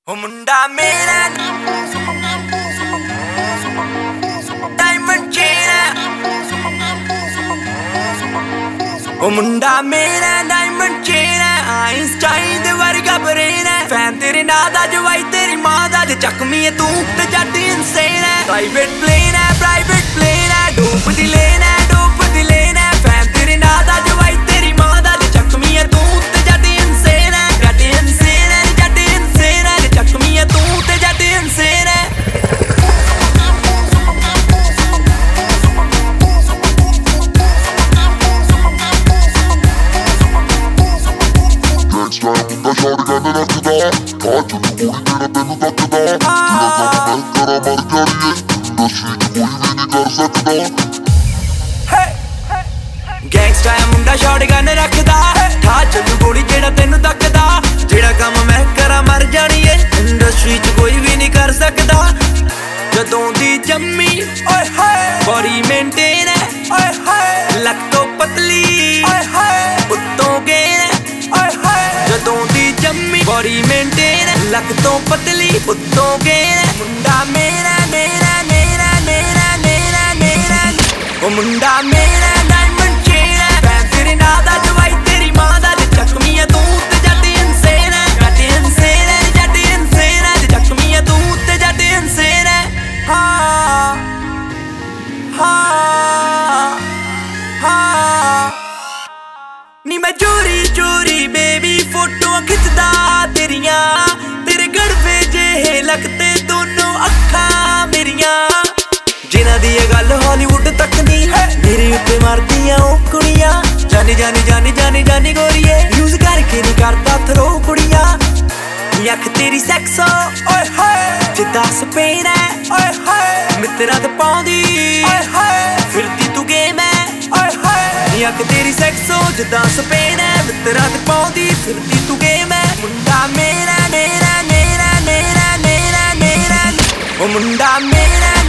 ਉਹ ਮੁੰਡਾ ਮੇਰਾ ਡਾਇਮੰਡ ਚੇਨ ਉਹ ਮੁੰਡਾ ਮੇਰਾ ਡਾਇਮੰਡ ਚੇਨ ਆਇਨਸਟਾਈਨ ਦੇ ਵਰਗਾ ਬਰੇਨ ਫੈਨ ਤੇਰੇ ਨਾਂ ਦਾ ਜਵਾਈ ਤੇਰੀ ਮਾਂ ਦਾ ਜੇ ਚੱਕਮੀ ਤੂੰ ਤੇ ਜੱਟ ਇਨਸੇਨ ਪ੍ਰਾਈਵੇਟ ਪਲੇਨ ਹੈ ਪ੍ਰਾਈਵੇਟ ਪਲੇਨ ਹੈ ਡੂਬ ਦੀ ਲੇਨ ਹੈ ਡੂਬ ਦੀ ਲੇਨ ਹੈ ਫੈਨ ਤੇਰੇ ਨਾਂ ਦਾ ਜਵਾਈ ਤੇਰੀ ਮਾਂ ਦਾ ਜੇ ਚੱਕਮੀ ਤੂੰ ਤੇ ਜੱਟ ਇਨਸੇਨ ਹੈ ਜੱਟ ਇਨਸੇਨ ਹੈ ਜੱਟ ਇਨਸੇਨ ਹੈ ਜੇ ਚੱਕਮੀ ਤੂੰ ਤੇ ਜੱਟ ਇਨਸੇਨ ਹੈ shotgun ਰੱਖਦਾ ਆ ਜਦੋਂ ਕੁੜੀ ਤੇਰਾ ਤੈਨੂੰ ਤੱਕਦਾ ਜਿਹੜਾ ਕੰਮ ਮੈਂ ਕਰਾਂ ਮਰ ਜਾਣੀਏ ਇੰਡਸਟਰੀ 'ਚ ਕੋਈ ਵੀ ਨਹੀਂ ਕਰ ਸਕਦਾ ਗੈਂਗਸਟਰ ਮੁੰਡਾ ਸ਼ਾਟਗਨ ਰੱਖਦਾ ਠਾ ਚੱਲੂ ਗੋਲੀ ਜਿਹੜਾ ਤੈਨੂੰ ਤੱਕਦਾ ਜਿਹੜਾ ਕੰਮ ਮੈਂ ਕਰਾਂ ਮਰ ਜਾਣੀਏ ਇੰਡਸਟਰੀ 'ਚ ਕੋਈ ਵੀ ਨਹੀਂ ਕਰ ਸਕਦਾ ਜਦੋਂ ਦੀ ਜੰਮੀ ਓਏ ਹੋਏ ਬੋਡੀ ਮੇਨਟੇਨ ਹੈ ਓਏ ਹੋਏ ਲੱਕ ਤੋਂ ਪਤਲੀ ਓਏ ਹੋਏ ਉੱਤੋਂ ਗੇਨ ਓਏ ਹੋਏ ਜਦੋਂ ਦੀ ਜੰਮੀ ਬੋਡੀ ਮੇਨਟੇਨ ਲੱਕ ਤੋਂ ਪਤਲੀ ਉੱਤੋਂ ਗੇਨ ਮੁੰਡਾ ਮੇਰਾ ਮੇਰਾ ਮੇਰਾ ਮੇਰਾ ਮੇਰਾ ਮੇਰਾ ਉਹ ਮੁੰਡਾ ਮੇਰਾ ਡਾਇਮੰਡ ਚੇਨ ਫੈਨ ਤੇਰੇ ਨਾਂ ਦਾ ਜਵਾਈ ਤੇਰੀ ਮਾਂ ਦਾ ਜੇ ਚੱਕਮੀ ਤੂੰ ਤੇ ਜੱਟ ਇਨਸੇਨ ਜੱਟ ਇਨਸੇਨ ਜੱਟ ਇਨਸੇਨ ਜੇ ਚੱਕਮੀ ਤੂੰ ਤੇ ਜੱਟ ਇਨਸੇਨ ਹਾਂ ਹਾਂ ਹਾਂ ਨੀ ਮੈਂ ਚੋਰੀ ਚੋਰੀ ਬੇਬੀ ਫੋਟੋਆਂ ਖਿੱਚਦਾ ਤੇਰੀਆਂ ਤੇਰੇ ਗੜਵੇ ਜਿਹੇ ਲੱਗਦੇ ਦੋਨੋਂ ਅੱਖਾਂ ਮੇਰੀਆਂ ਜਿਨ੍ਹਾਂ ਦੀ ਇਹ ਗੱਲ ਹਾਲੀਵੁੱਡ ਤੱਕ ਨਹੀਂ ਮੇਰੇ ਉੱਤੇ ਮਾਰਦੀਆਂ ਉਹ ਕੁੜੀਆਂ ਜਾਨੀ ਜਾਨੀ ਜਾਨੀ ਜਾਨੀ ਜਾਨੀ ਗੋਰੀਏ ਯੂਜ਼ ਕਰਕੇ ਨਹੀਂ ਕਰਦਾ ਥਰੋ ਕੁੜੀਆਂ ਅੱਖ ਤੇਰੀ ਸੈਕਸੋ ਓਏ ਹੋਏ ਜਿੱਦਾਂ ਸਪੇਨ ਹੈ ਓਏ ਹੋਏ ਮਿੱਤਰਾਂ ਤੇ ਪਾਉਂਦੀ ਓਏ ਹੋਏ ਫਿਰਦੀ ਤੂੰ ਗੇਮ ਹੈ ਓਏ ਹੋਏ ਅੱਖ ਤੇਰੀ ਸੈਕਸੋ ਜਿੱਦਾਂ ਸਪੇਨ ਹੈ ਮਿੱਤਰਾਂ ਤੇ ਪਾਉਂਦੀ ਫਿਰਦੀ ਤੂੰ ਗੇਮ ਹੈ ਮੁੰਡਾ ਮੇਰਾ ਮੇਰਾ ਮੇਰਾ ਮੇਰਾ ਮੇਰਾ ਮੇਰਾ ਉਹ ਮੁੰਡਾ ਮੇਰਾ